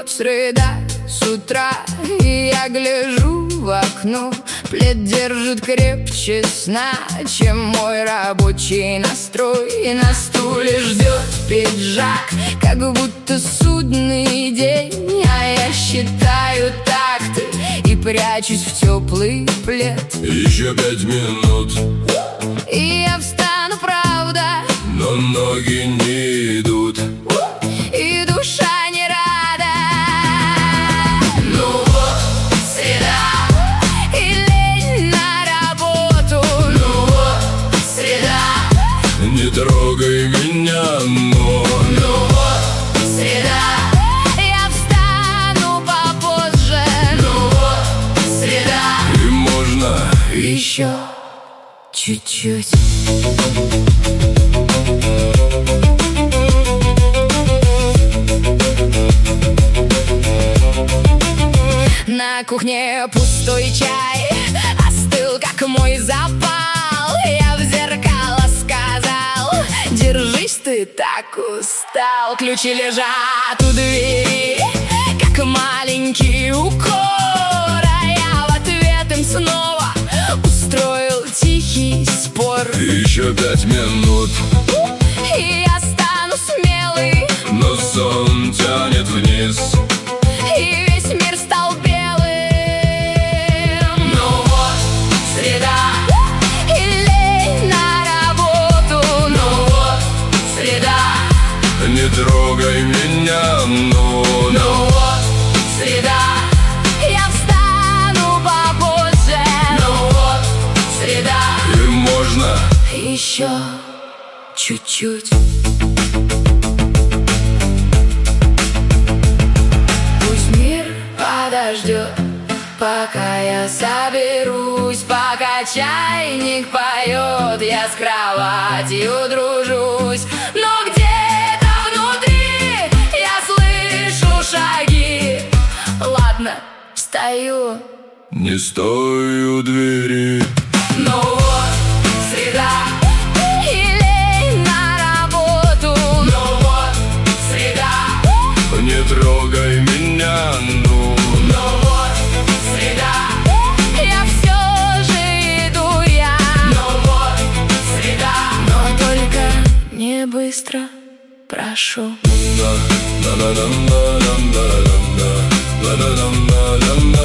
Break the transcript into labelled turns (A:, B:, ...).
A: Вот среда с утра, и я гляжу в окно. Плед держит крепче сна, чем мой рабочий настрой. И на стуле ждет пиджак, как будто судный день. А я считаю такты и прячусь в теплый плед.
B: Еще 5 минут,
A: и я встану, правда,
B: но ноги не идут.
A: и душа не рада. Ну вот среда, и лень на работу. Ну вот среда,
B: Не трогай меня, но
A: ну вот среда, я встану попозже. Ну вот среда,
B: и можно
A: еще чуть-чуть. На кухне пустой чай остыл, как мой запал. Я в зеркало сказал: держись, ты так устал. Ключи лежат у двери, как маленький укор. А я в ответ им снова устроил тихий спор.
B: еще 5 минут,
A: И я стану смелый,
B: но сон тянет вниз.
A: и весь мир стал белым. Ну вот среда, и лень на работу. Ну вот среда,
B: Не трогай меня, но
A: ну вот среда, я встану попозже. Ну вот среда,
B: и можно
A: еще чуть-чуть. Пусть мир подождет, пока я соберусь, пока чайник поет, я с кроватью дружусь. Но где-то внутри я слышу шаги. Ладно, встаю.
B: не стой у двери.
A: Ну вот среда, и лень на работу. Ну вот среда,
B: Не трогай меня, ну
A: ну вот среда, я все же иду я. Ну вот среда, но только не быстро, прошу.
B: на на на на на на на на на на на на